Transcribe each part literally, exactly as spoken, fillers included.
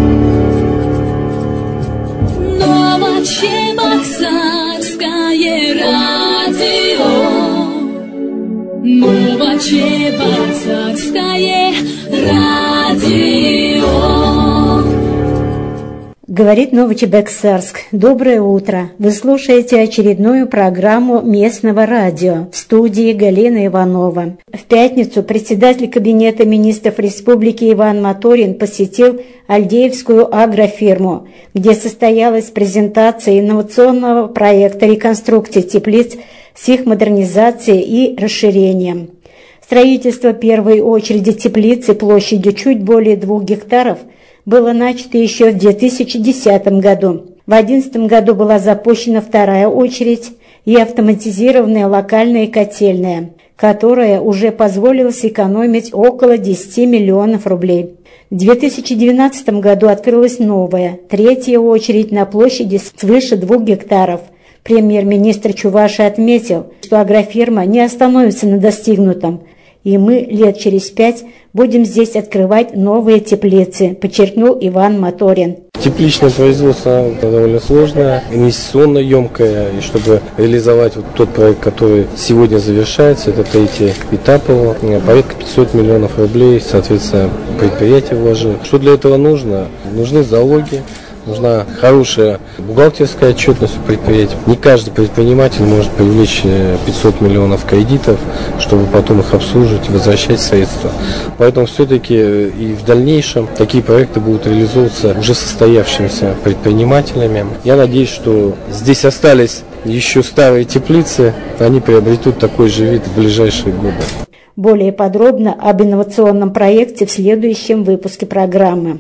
Новочебоксарское радио, Новочебоксарское радио. Говорит Новочебоксарск. Доброе утро. Вы слушаете очередную программу местного радио. В студии Галина Иванова. В пятницу председатель Кабинета министров Республики Иван Моторин посетил Альдеевскую агрофирму, где состоялась презентация инновационного проекта реконструкции теплиц с их модернизацией и расширением. Строительство первой очереди теплицы площадью чуть более двух гектаров было начато еще в две тысячи десятом году. В две тысячи одиннадцатом году была запущена вторая очередь и автоматизированная локальная котельная, которая уже позволила сэкономить около десяти миллионов рублей. В две тысячи двенадцатом году открылась новая, третья очередь на площади свыше двух гектаров. Премьер-министр Чувашии отметил, что агрофирма не остановится на достигнутом, и мы лет через пять будем здесь открывать новые теплицы, подчеркнул Иван Моторин. Тепличное производство довольно сложное, инвестиционно емкое, и чтобы реализовать вот тот проект, который сегодня завершается, это третий этап его, порядка пятьсот миллионов рублей, соответственно, предприятие вложило. Что для этого нужно? Нужны залоги. Нужна хорошая бухгалтерская отчетность у предприятия. Не каждый предприниматель может привлечь пятьсот миллионов кредитов, чтобы потом их обслуживать и возвращать средства. Поэтому все-таки и в дальнейшем такие проекты будут реализовываться уже состоявшимися предпринимателями. Я надеюсь, что здесь остались еще старые теплицы, они приобретут такой же вид в ближайшие годы. Более подробно об инновационном проекте в следующем выпуске программы.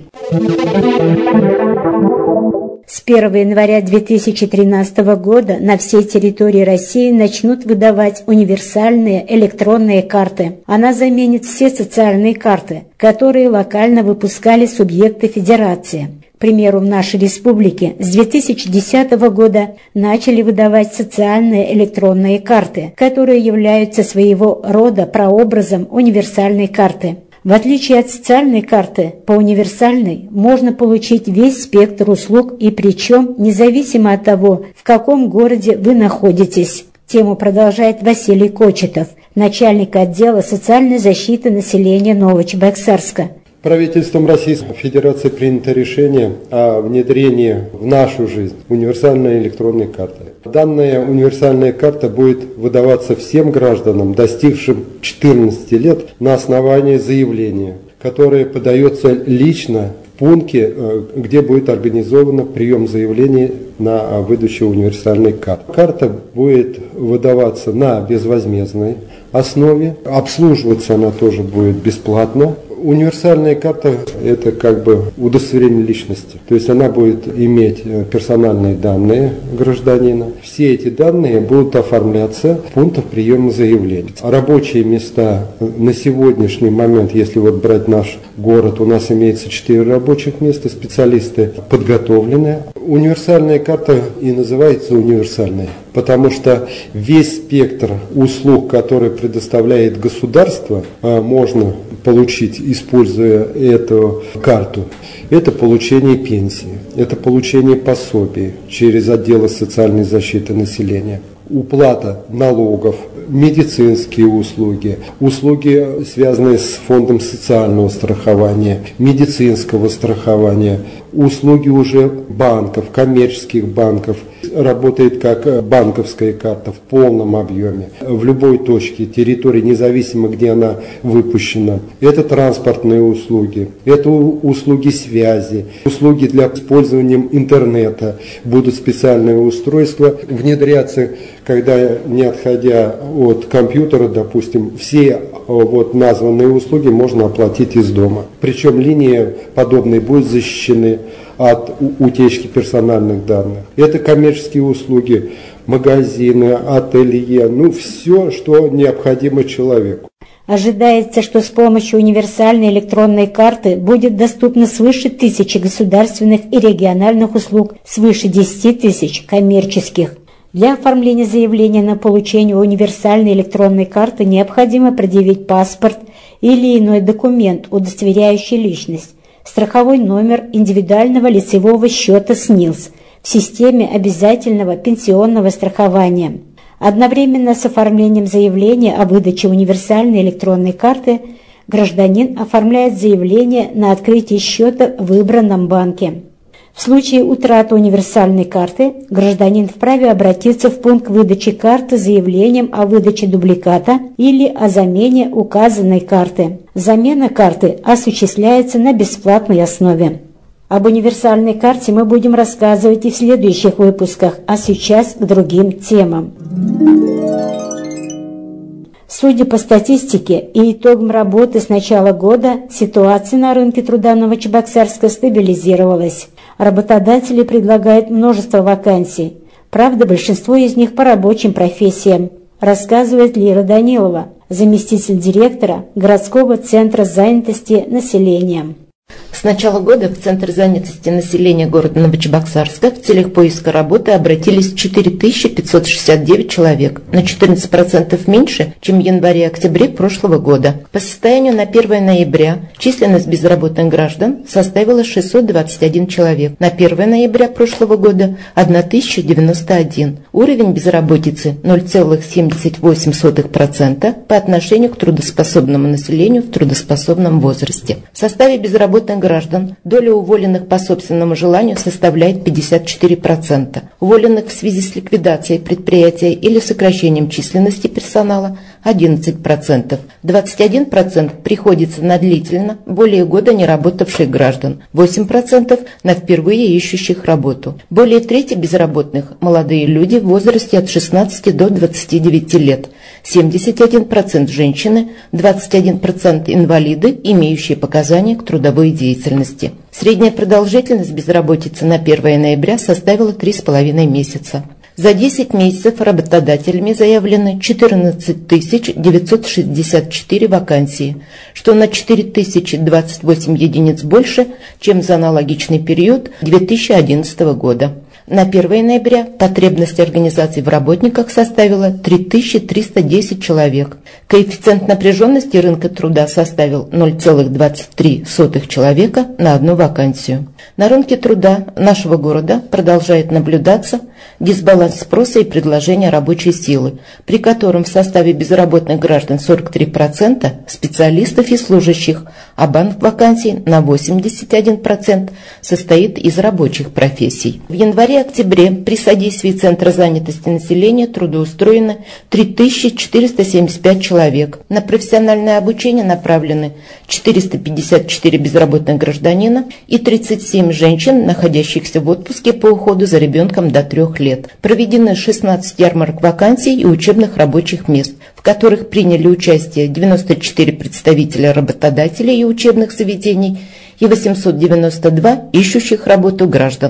С первого января две тысячи тринадцатого года на всей территории России начнут выдавать универсальные электронные карты. Она заменит все социальные карты, которые локально выпускали субъекты федерации. К примеру, в нашей республике с две тысячи десятого года начали выдавать социальные электронные карты, которые являются своего рода прообразом универсальной карты. В отличие от социальной карты, по универсальной можно получить весь спектр услуг, и причем независимо от того, в каком городе вы находитесь. Тему продолжает Василий Кочетов, начальник отдела социальной защиты населения Новочебоксарска. Правительством Российской Федерации принято решение о внедрении в нашу жизнь универсальной электронной карты. Данная универсальная карта будет выдаваться всем гражданам, достигшим четырнадцати лет, на основании заявления, которое подается лично в пункте, где будет организован прием заявлений на выдачу универсальной карты. Карта будет выдаваться на безвозмездной основе, обслуживаться она тоже будет бесплатно. Универсальная карта – это как бы удостоверение личности, то есть она будет иметь персональные данные гражданина. Все эти данные будут оформляться в пунктах приема заявлений. Рабочие места на сегодняшний момент, если вот брать наш город, у нас имеется четыре рабочих места, специалисты подготовлены. Универсальная карта и называется универсальной, потому что весь спектр услуг, который предоставляет государство, можно получить, используя эту карту. Это получение пенсии, это получение пособий через отделы социальной защиты населения, уплата налогов, медицинские услуги, услуги, связанные с фондом социального страхования, медицинского страхования, услуги уже банков, коммерческих банков. Работает как банковская карта в полном объеме, в любой точке территории, независимо где она выпущена. Это транспортные услуги, это услуги связи, услуги для использования интернета. Будут специальные устройства внедряться, когда, не отходя от компьютера, допустим, все вот названные услуги можно оплатить из дома. Причем линии подобные будут защищены от утечки персональных данных. Это коммерческие услуги, магазины, ателье, ну все, что необходимо человеку. Ожидается, что с помощью универсальной электронной карты будет доступно свыше тысячи государственных и региональных услуг, свыше десяти тысяч коммерческих. Для оформления заявления на получение универсальной электронной карты необходимо предъявить паспорт или иной документ, удостоверяющий личность. страховой номер индивидуального лицевого счета СНИЛС в системе обязательного пенсионного страхования. Одновременно с оформлением заявления о выдаче универсальной электронной карты гражданин оформляет заявление на открытие счета в выбранном банке. В случае утраты универсальной карты гражданин вправе обратиться в пункт выдачи карты с заявлением о выдаче дубликата или о замене указанной карты. Замена карты осуществляется на бесплатной основе. Об универсальной карте мы будем рассказывать и в следующих выпусках, а сейчас к другим темам. Судя по статистике и итогам работы с начала года, ситуация на рынке труда Новочебоксарска стабилизировалась. Работодатели предлагают множество вакансий. Правда, большинство из них по рабочим профессиям, рассказывает Лира Данилова, заместитель директора городского центра занятости населения. С начала года в Центр занятости населения города Новочебоксарска в целях поиска работы обратились четыре тысячи пятьсот шестьдесят девять человек, на четырнадцать процентов меньше, чем в январе-октябре прошлого года. По состоянию на первое ноября численность безработных граждан составила шестьсот двадцать один человек, на первое ноября прошлого года тысяча девяносто один. Уровень безработицы ноль целых семьдесят восемь сотых процента по отношению к трудоспособному населению в трудоспособном возрасте. В составе безработных граждан доля уволенных по собственному желанию составляет пятьдесят четыре процента, уволенных в связи с ликвидацией предприятия или сокращением численности персонала – одиннадцать процентов, двадцать один процент приходится на длительно, более года не работавших граждан, восемь процентов на впервые ищущих работу. Более трети безработных – молодые люди в возрасте от шестнадцати до двадцати девяти лет, семьдесят один процент женщины, двадцать один процент инвалиды, имеющие показания к трудовой деятельности. Средняя продолжительность безработицы на первое ноября составила три с половиной месяца. За десять месяцев работодателями заявлено четырнадцать тысяч девятьсот шестьдесят четыре вакансии, что на четыре тысячи двадцать восемь единиц больше, чем за аналогичный период две тысячи одиннадцатого года. На первое ноября потребность организаций в работниках составила три тысячи триста десять человек. Коэффициент напряженности рынка труда составил ноль целых двадцать три сотых человека на одну вакансию. На рынке труда нашего города продолжает наблюдаться дисбаланс спроса и предложения рабочей силы, при котором в составе безработных граждан сорок три процента специалистов и служащих, а банк вакансий на восемьдесят один процент состоит из рабочих профессий. В январе-октябре при содействии Центра занятости населения трудоустроено три тысячи четыреста семьдесят пять человек. На профессиональное обучение направлены четыреста пятьдесят четыре безработных гражданина и тридцать семь женщин, находящихся в отпуске по уходу за ребенком до трех лет. Проведены шестнадцать ярмарок вакансий и учебных рабочих мест, в которых приняли участие девяносто четыре представителя работодателей и учебных заведений и восемьсот девяносто два ищущих работу граждан.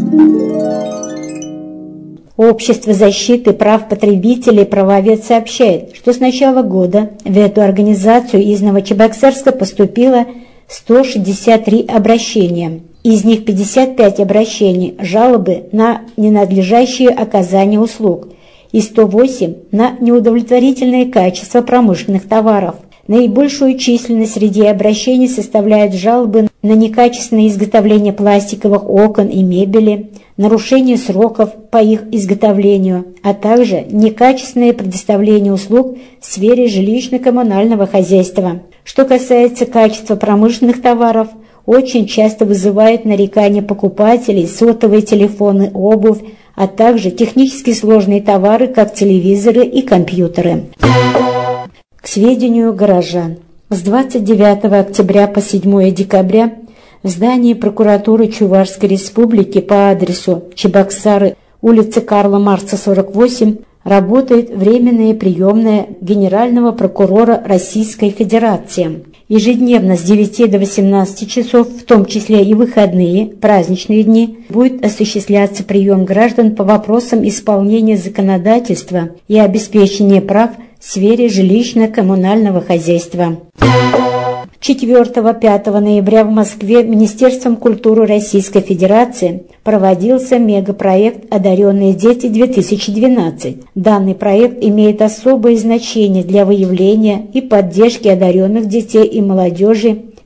Общество защиты прав потребителей «Правовед» сообщает, что с начала года в эту организацию из Новочебоксарска поступило сто шестьдесят три обращения. Из них пятьдесят пять обращений – жалобы на ненадлежащее оказание услуг и сто восемь – на неудовлетворительное качество промышленных товаров. Наибольшую численность среди обращений составляют жалобы на некачественное изготовление пластиковых окон и мебели, нарушение сроков по их изготовлению, а также некачественное предоставление услуг в сфере жилищно-коммунального хозяйства. Что касается качества промышленных товаров, очень часто вызывает нарекания покупателей сотовые телефоны, обувь, а также технически сложные товары, как телевизоры и компьютеры. К сведению горожан, с двадцать девятого октября по седьмое декабря в здании прокуратуры Чувашской Республики по адресу Чебоксары, улица Карла Маркса, сорок восемь, работает временная приемная Генерального прокурора Российской Федерации. Ежедневно с девяти до восемнадцати часов, в том числе и выходные, праздничные дни, будет осуществляться прием граждан по вопросам исполнения законодательства и обеспечения прав в сфере жилищно-коммунального хозяйства. четвёртого-пятого ноября в Москве Министерством культуры Российской Федерации проводился мегапроект «Одаренные дети-две тысячи двенадцать». Данный проект имеет особое значение для выявления и поддержки одаренных детей и молодежи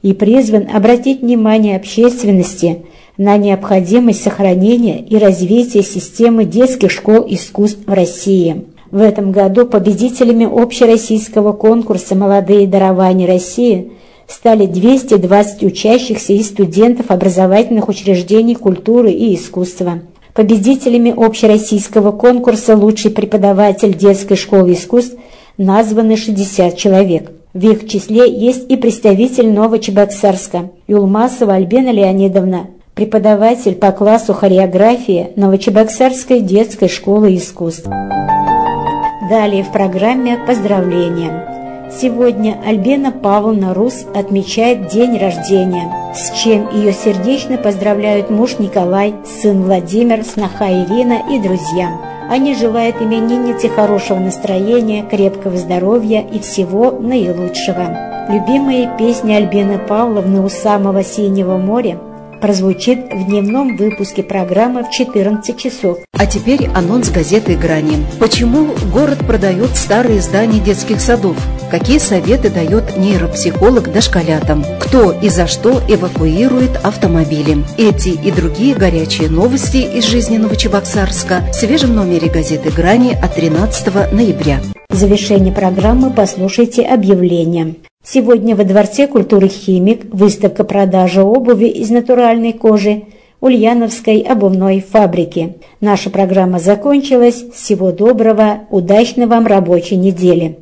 и призван обратить внимание общественности на необходимость сохранения и развития системы детских школ искусств в России. В этом году победителями общероссийского конкурса «Молодые дарования России» стали двести двадцать учащихся и студентов образовательных учреждений культуры и искусства. Победителями общероссийского конкурса «Лучший преподаватель детской школы искусств» названы шестьдесят человек. В их числе есть и представитель Новочебоксарска Юлмасова Альбина Леонидовна, преподаватель по классу хореографии Новочебоксарской детской школы искусств. Далее в программе поздравления. Сегодня Альбина Павловна Рус отмечает день рождения, с чем ее сердечно поздравляют муж Николай, сын Владимир, сноха Ирина и друзья. Они желают имениннице хорошего настроения, крепкого здоровья и всего наилучшего. Любимые песни Альбины Павловны «У самого синего моря» прозвучит в дневном выпуске программы в четырнадцать часов. А теперь анонс газеты «Грани». Почему город продает старые здания детских садов? Какие советы дает нейропсихолог дошколятам? Кто и за что эвакуирует автомобили? Эти и другие горячие новости из жизни Новочебоксарска в свежем номере газеты «Грани» от тринадцатого ноября. В завершении программы послушайте объявление. Сегодня во Дворце культуры «Химик» выставка продажи обуви из натуральной кожи Ульяновской обувной фабрики. Наша программа закончилась. Всего доброго, удачной вам рабочей недели.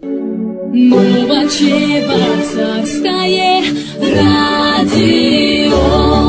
Новочебоксарское радио.